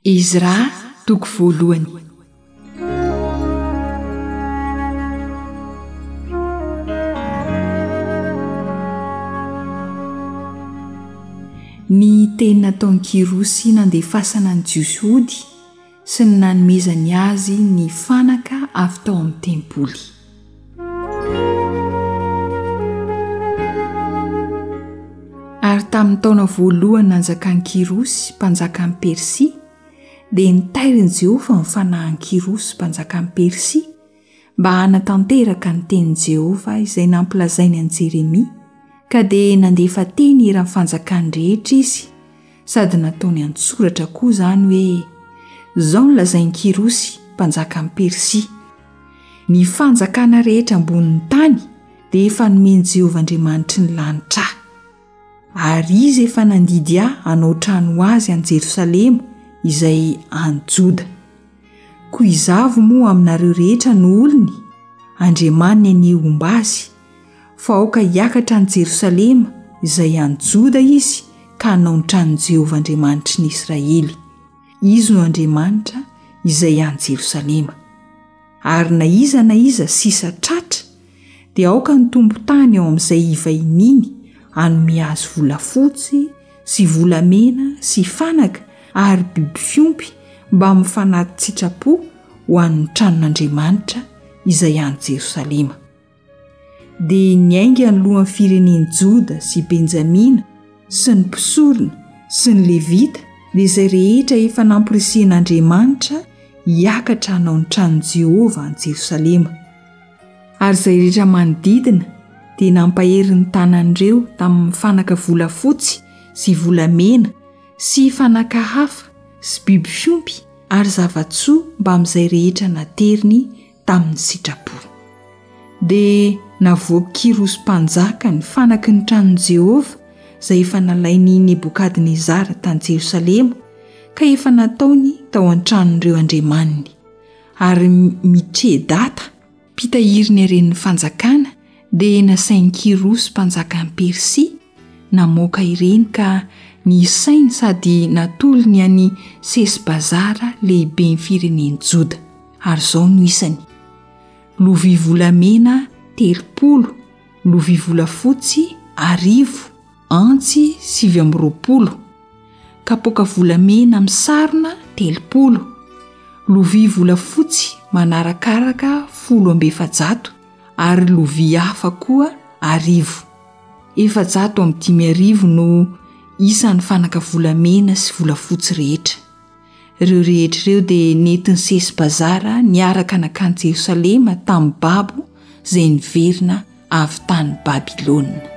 Ezra toko voalohany. Ny teny nataon'i Kirosy nandefasana ny jiosy sy ny nanomezany azy ny fanaka avy tao amin'ny tempoly. Ary tamin'ny taona voalohany nanjakan'i Kirosy mpanjakan'i Persia, dia nitairin'i Jehovah ny fanahin'i Kirosy mpanjakan'i Persia mba hanatanteraka ny tenin'i Jehovah izay nampilazainy an'i Jeremia, ka dia nandefa teny eran'ny fanjakany rehetra izy, sady nataony an-tsoratra koa izany hoe: izao nolazain'i Kirosy mpanjakan'i Persia, ny fanjakana rehetra ambonin'ny tany dia efa nomeny Jehovah Andriamanitry ny lanitra, ary izy efa nandidy hanao trano azy any Jerosalema izay any Joda. Koa izavo moa aminareo rehetra no olony, Andriamanina ny omba azy, fa aoka hiakatra any Jerosalema izay any Joda izy ka hanao ny tranon'i Jehovah Andriamanitry ny Israely. Izy no Andriamanitra izay any Jerosalema. Ary na iza sisa tratra dia aoka ny tompo-tany ao amin'izay iva ininy hanome azy volafotsy sy volamena sy fanaka ary biby fiompy mba mifanaty sitrapo ho an'ny tranon'Andriamanitra izay any Jerosalema. Dia niainga ny lohan'ny firenen'i Joda sy Benjamina sy ny mpisorona sy ny Levita dia izay rehetra efa nampirisian'Andriamanitra hiakatra hanao ny tranon'i Jehovah any Jerosalema. Ary izay rehetra manodidina dia nampahery ny tanan'ireo tamin'ny fanaka volafotsy sy volamena sy fanaka hafa sy biby fiompy ary zava-tsoa mba amin'izay rehetra nateriny tamin'ny sitrapo. Dia navoaka Kirosy mpanjaka ny fanaky ny tranon'i Jehovah izay efa nalainy Nebokadnezara tany Jerosalema, ka efa nataony tao an-tranon'ireo andriamaniny. Ary Mitredata mpitahiriny haren'ny fanjakana dia nasain'i Kirosy mpanjakan'i Persia namoaka ireny, ka nisainy sady natolony any Sesbazara lehibe ny firenen'i Joda. Ary izao no isany: lovia volamena 30, lovia volafotsy 10, antsy 720, kapoaka volamena misarona 30, lovia volafotsy manarakaraka 1200, ary lovia hafa koa 10. 750 no isan'ny fanaka volamena sy volafotsy rehetra. Ireo rehetra ireo dia nentin'ny Sesbazara niaraka nakany Jerosalema tamin'ny babo izay niverina avy tany Babilôna.